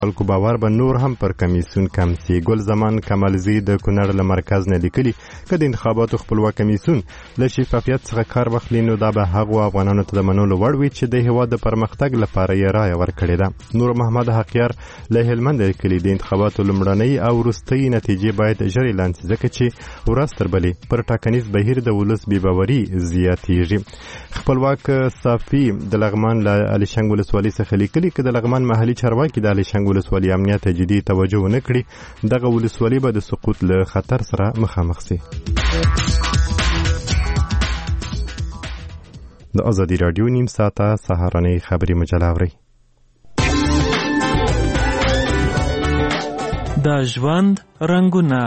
خلکو باور به نور هم پر کمیسیون کم سي. ګل زمان کمالزي د کونړ له مرکز نه لیکلي که د انتخاباتو خپلواک کمیسیون له شفافیت څخه کار واخلي نو دا به هغو افغانانو ته د منلو وړ وي چې د هېواد د پرمختګ لپاره یې رایه ورکړې ده. نور محمد حقیار له هلمند لیکلي د انتخاباتو لومړنۍ او وروستۍ نتیجې باید ژر اعلان شي ځکه چې ورځ تر بلې پر ټاکنیز بهیر د ولس بېباوري زیاتېږي. خپلواک صافي د لغمان له الیشنګ ولسوالۍ څخه لیکلي که د لغمان محلي چارواکي د الیشنګ ولسوالۍ امنیت جدي توجه ونه کړي دغه ولسوالۍ به د سقوط له خطر سره مخامخ شي. د ازادي راډیو نیم ساعته سهارنۍ خبري مجله اورئ. د ژوند رنګونه.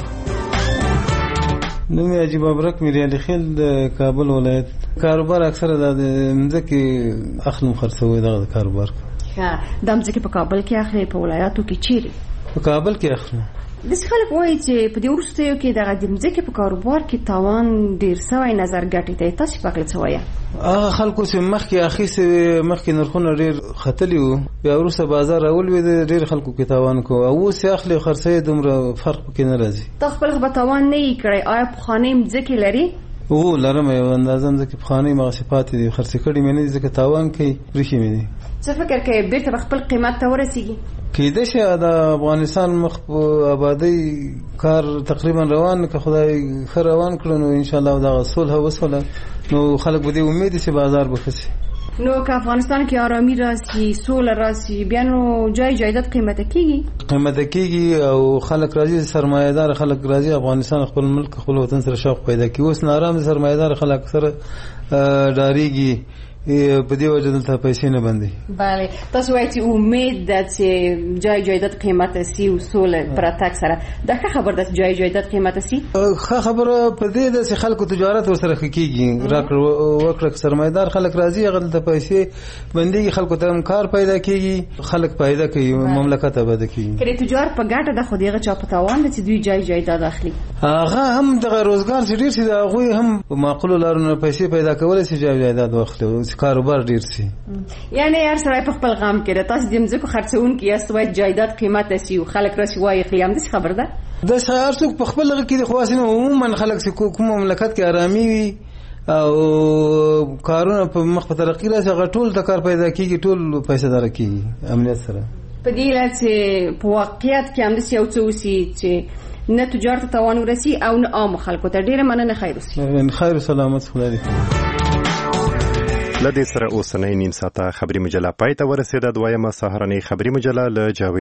نوم یې عجیب ابرک میری علي خیل د کابل ولایت. کاروبار اکثره د مځکې اخلم خرڅوي دغه کاروبار. د مځکې په کابل کې اخلي په ولایاتو کې چیرې؟ په کابل کې اخلي. داسې خلک وایي چې په دې وروستیو کې دغه د مځکې په کاروبار کې تاوان ډېر سوی نظر ګټې ته. تاسې په هکله څه وایه؟ هغه خلکو چې مخکې اخیستې مخکې نرخونه ډېر ختلي وو بیا وروسته بازار راولوېد ډېر خلکو کې تاوان کو او اوس یې اخلي خرڅوي دومره فرق پکې نه راځي. تا خپل به تاوان نه یې کړی. آیا پخوانۍ مځکې لري؟ او لرم یو اندازه مځکې پخوانۍ مغسې پاتې دي خرڅې کړي مې نه دي ځکه تاوان کوي ریښې مې دي. څه فکر کوې بیرته به خپل قیمت ته ورسېږي؟ کېدای شي د افغانستان مخ په آبادۍ کار تقریبا روان که خدای ښه روان کړو نو انشاءالله دغه صلح وسوله نو خلک به دې امید وي چې بازار به ښه شي. نو که افغانستان کې آرامي راسي سوله راسي بیا نو جای جایداد قیمته کېږي او خلک راځي سرمایه‌دار خلک راځي افغانستان خپل ملک خپل وطن سره شوق پیدا کوي. اوس نارام سرمایه‌دار خلک سره ډاریږي په دې وجه دلته پیسې نه بندي. بله تاسو وایئ چې امید ده چې جای جایداد قیمته سي او سوله پرتګ سره دا ښه خبر ده چې جای جایداد قیمته سي. ښه خبره په دې ده چې خلکو تجارت ورسره ښه کېږي راکړه وکړه سرمایه‌دار خلک راځي هغه دلته پیسې بندېږي خلکو ته هم کار پیدا کېږي خلک پیدا کوي مملکت آباده کېږي. که د تجارت په ګټه ده خو د هغه چا په تاوان ده چې دوی جای جایداد اخلي. هغه هم دغه روزګار چې ډېر شي د هغوی هم په معقولو لارو نه پیسې پیدا کولی شي جای جایداد واخلي کاروبار ډیر سي. یعنی هر سړی په خپل غم کې ده. تاسو د مځکو خرڅونکي یاست وایي جایداد قیمته سي او خلک راسي وایي اخلي همداسې خبر ده؟ داسې هر څوک په خپل هغه کې دي خو هسې عموما خلک چې کوم مملکت کې ارامي وي او کارونه په مخ په ترقي راسي هغه ټول ته کار پیدا کېږي ټول پیسه داره کېږي امنیت سره. په دې علت چې په واقعیت کې همداسې یو څه وسي چې نه تجارت ته تاوان ورسي او نه عامو خلکو ته. ډېره مننه خیر اوسي. خیر سلامت خدای دې. له دې سره اوسنۍ نیم ساعته خبري مجله پای ته ورسېده. دویمه سهارنۍ خبري مجله له جاوید